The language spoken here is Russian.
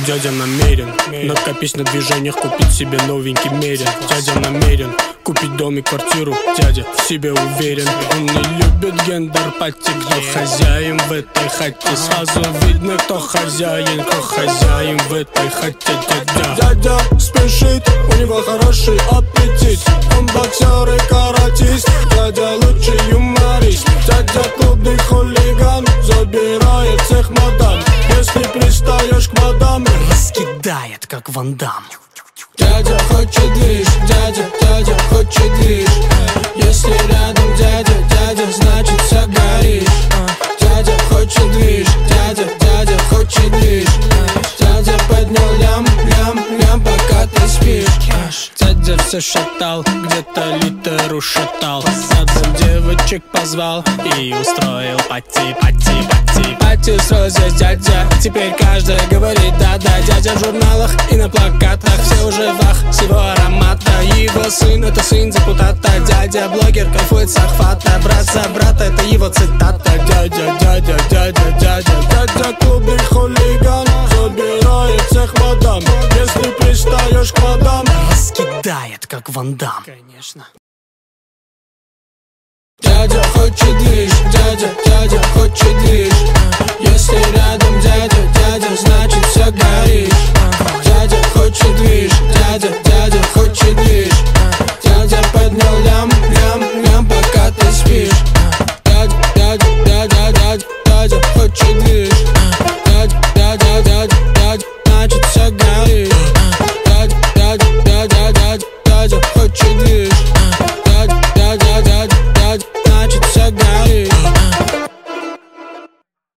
Дядя намерен накопить на движениях, купить себе новенький мерин. Дядя намерен купить дом и квартиру. Дядя в себе уверен. Он не любит гендер-пати. Кто хозяин в этой хате? Сразу видно, кто хозяин в этой хате. Дядя спешит, у него хороший аппетит. Он боксер и каратист. Дядя лучший юморист. Дядя клубный хулиган, забирает всех мадам. Если пристаешь к мадам, раскидает, как Ван Дам. Дядя хочет движ, дядя хочет движ. Если рядом дядя, значит вся горишь. Дядя хочет движ, дядя хочет движ. Дядя поднял лям, пока ты спишь. Дядя все шатал, где-то литр ушатал. Садом девочек позвал и устроил пати. Пати устроил здесь дядя. Теперь каждый говорит да-да. Дядя в журналах и на плакатах. Все уже в ах с его аромата. Его сын, это сын депутата. Дядя блогер, кайфует с охвата. Брат за брата, это его цитата. Дядя клубный хулиган, забирает всех мадам. Если пристаешь к мадам, раскидает, как Ван Дам. Конечно. Дядя хочет движ, дядя хочет движ. Если рядом дядя, значит вся горишь. Дядя хочет движ, дядя хочет движ. Дядя поднял лям,